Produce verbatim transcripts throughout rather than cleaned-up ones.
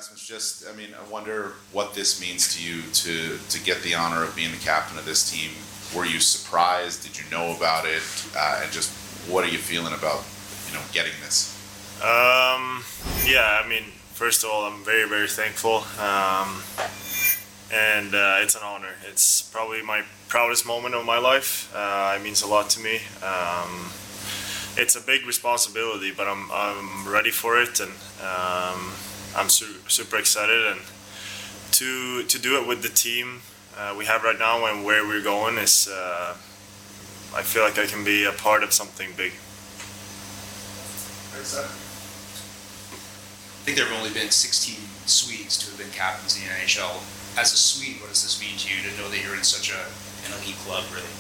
Rasmus, just, I mean, I wonder what this means to you to, to get the honor of being the captain of this team. Were you surprised? Did you know about it? Uh, and just what are you feeling about, you know, getting this? Um, yeah, I mean, first of all, I'm very, very thankful. Um, and uh, it's an honor. It's probably my proudest moment of my life. Uh, it means a lot to me. Um, it's a big responsibility, but I'm I'm ready for it, and um, I'm su- super excited. And to to do it with the team uh, we have right now and where we're going is, uh, I feel like I can be a part of something big. Very excited. I think there have only been sixteen Swedes to have been captains in the N H L. As a Swede, what does this mean to you to know that you're in such a an elite club, really?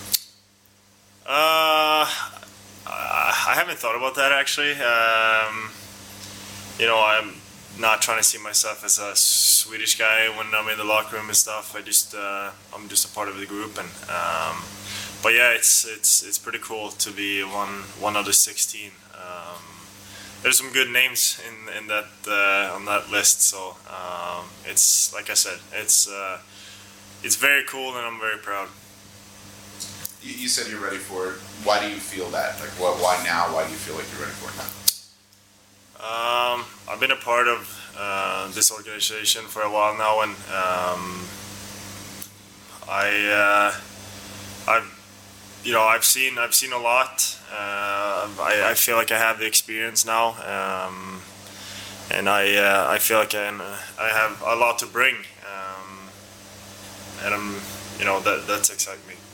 Uh, I haven't thought about that actually. Um, you know, I'm not trying to see myself as a Swedish guy when I'm in the locker room and stuff. I just, uh, I'm just a part of the group, and um, but yeah, it's it's it's pretty cool to be one one of the sixteen. Um, there's some good names in in that uh, on that list, so um, it's like I said, it's uh, it's very cool, and I'm very proud. You, you said you're ready for it. Why do you feel that? Like, what? Why now? Why do you feel like you're ready for it now? Um, I've been a part of uh, this organization for a while now, and um, I, uh, I've, you know, I've seen, I've seen a lot. Uh, I, I feel like I have the experience now, um, and I, uh, I feel like I, I have a lot to bring, um, and I'm, you know, that that's exciting me.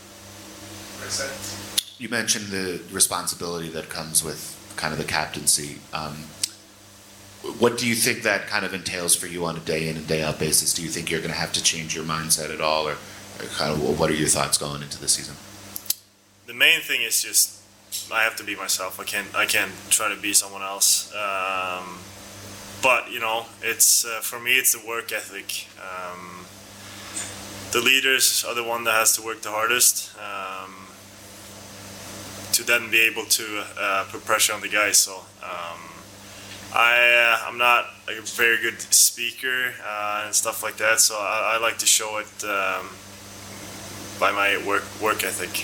You mentioned the responsibility that comes with kind of the captaincy. Um, what do you think that kind of entails for you on a day in and day out basis? Do you think you're going to have to change your mindset at all, or, or kind of what are your thoughts going into the season? The main thing is just I have to be myself. I can't I can't try to be someone else. Um, but you know, it's uh, for me it's the work ethic. Um, the leaders are the one that has to work the hardest. Um, to then be able to uh, put pressure on the guys. So um, I, uh, I'm not a very good speaker uh, and stuff like that, so I, I like to show it um, by my work work ethic.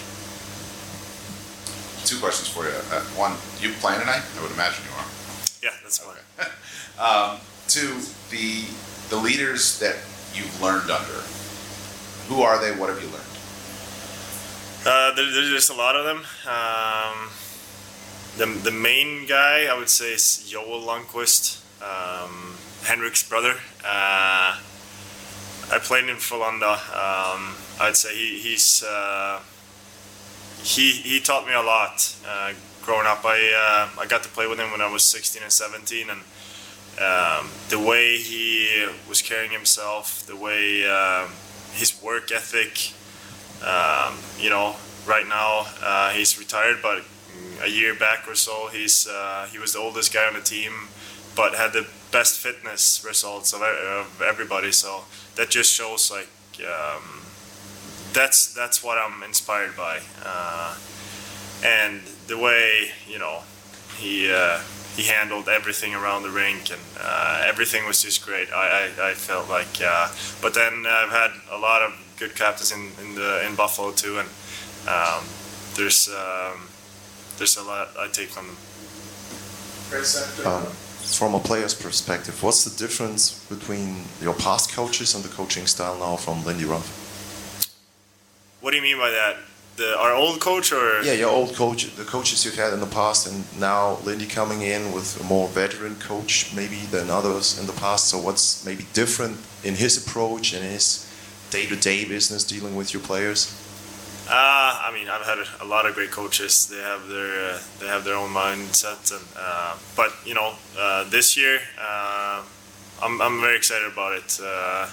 Two questions for you. Uh, one, you playing tonight? I would imagine you are. Yeah, that's fine. Okay. um, two, the the leaders that you've learned under, who are they? What have you learned? Uh, there, there's just a lot of them. Um, the the main guy I would say is Joel Lundqvist, um, Henrik's brother. Uh, I played in Frölunda. Um, I'd say he, he's uh, he he taught me a lot uh, growing up. I uh, I got to play with him when I was sixteen and seventeen, and um, the way he was carrying himself, the way uh, his work ethic. Um, you know, right now uh, he's retired, but a year back or so, he's uh, he was the oldest guy on the team, but had the best fitness results of, of everybody. So that just shows like um, that's that's what I'm inspired by, uh, and the way you know he uh, he handled everything around the rink, and uh, everything was just great. I I, I felt like, uh, but then I've had a lot of good captains in in, the, in Buffalo too, and um, there's um, there's a lot I take from them. Um, from a player's perspective, what's the difference between your past coaches and the coaching style now from Lindy Ruff? What do you mean by that? The our old coach or? Yeah, your old coach, the coaches you've had in the past, and now Lindy coming in with a more veteran coach maybe than others in the past. So what's maybe different in his approach and his day-to-day business dealing with your players? Uh, I mean, I've had a lot of great coaches. They have their uh, they have their own mindset, and uh, but you know, uh, this year uh, I'm I'm very excited about it. Uh,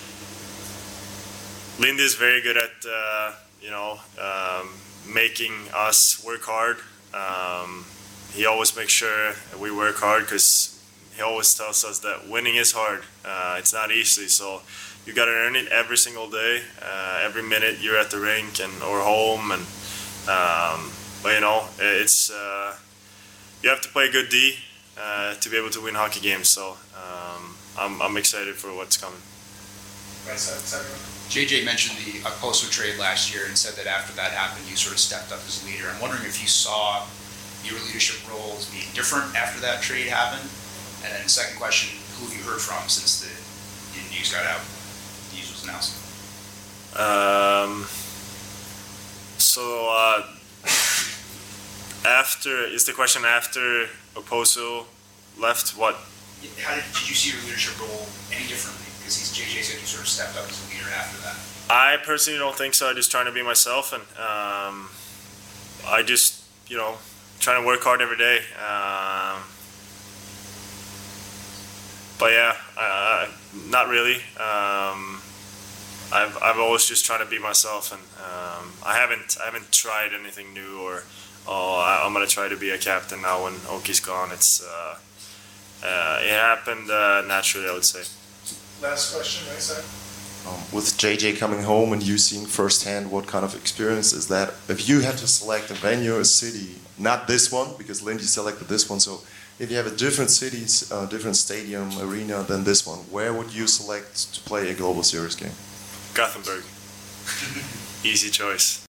Lindy is very good at uh, you know um, making us work hard. Um, he always makes sure we work hard because he always tells us that winning is hard. Uh, it's not easy, so. You got to earn it every single day, uh, every minute you're at the rink and or home, and um, but you know it's uh, you have to play a good D uh, to be able to win hockey games. So um, I'm I'm excited for what's coming. Right side, second. J J mentioned the Okposo trade last year and said that after that happened, you sort of stepped up as leader. I'm wondering if you saw your leadership roles being different after that trade happened. And then second question, who have you heard from since the, the news got out, the news was announced? Um, so uh, after, is the question after Okposo left, what? How did, did you see your leadership role any differently? Because J J said you sort of stepped up as a leader after that. I personally don't think so. I'm just trying to be myself, and um, I just, you know, trying to work hard every day. Um, but yeah, uh, not really. Um, I've I've always just trying to be myself, and um, I haven't I haven't tried anything new or oh I, I'm gonna try to be a captain now when Oki's gone. It's uh, uh, it happened uh, naturally, I would say. Last question, right side. Um, with J J coming home and you seeing firsthand what kind of experience is that, if you had to select a venue, a city, not this one because Lindy selected this one, so if you have a different city, uh, different stadium, arena than this one, where would you select to play a Global Series game? Gothenburg. Easy choice.